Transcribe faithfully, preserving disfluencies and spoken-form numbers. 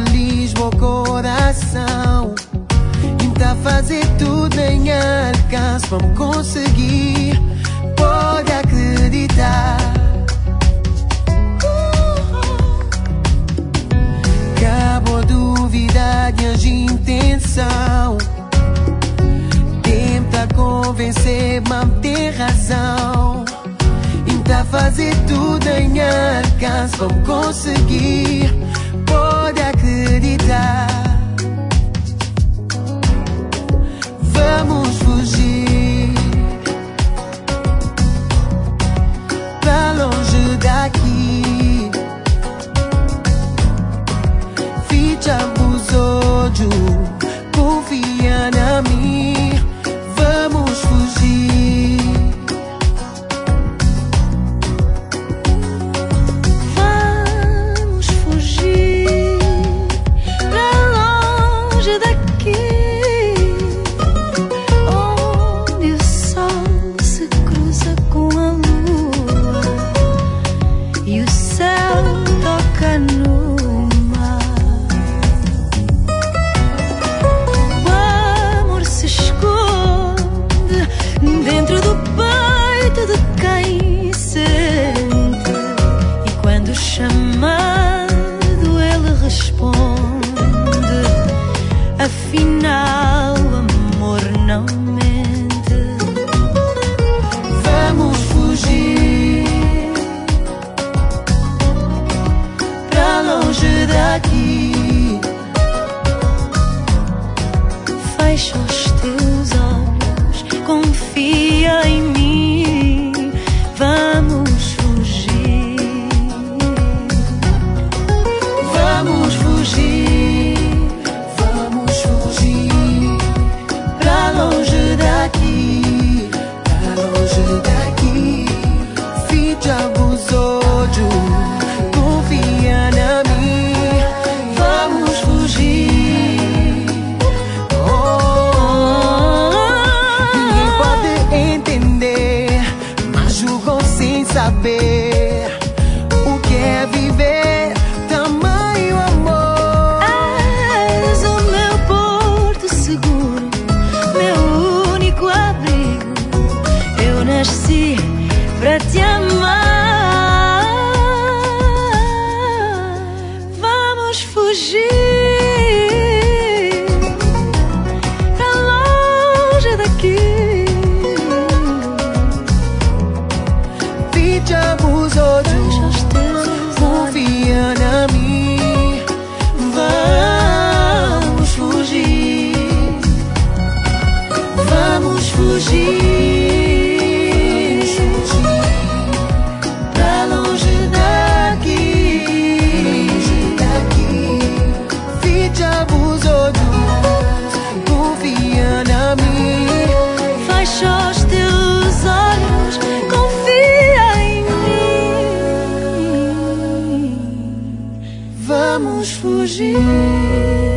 feliz meu coração. Tá fazer tudo em alcance, vamos conseguir, pode acreditar. Acabou dúvida de as intenção. Tenta convencer, mas tem razão. Tá fazer tudo em alcance, vamos conseguir, pode acreditar. Vamos fugir pra longe daqui. Ficha os olhos, confia na mim. Vamos fugir. Vamos fugir pra longe daqui. Chamado ele responde, afinal o amor não mente. Vamos fugir pra longe daqui. Fecha os teus olhos, confia em mim. Vamos fugir. Vamos fugir, vamos fugir pra longe daqui, pra longe daqui. Ficha os olhos, confia na mim. Vamos fugir. Oh, ninguém pode entender, mas julgam sem saber o que é viver. Nasci pra te amar. Vamos fugir pra longe daqui. Ficha os olhos, confia na mim. Vamos fugir. Vamos fugir. Fecha os teus olhos, confia em mim. Vamos fugir.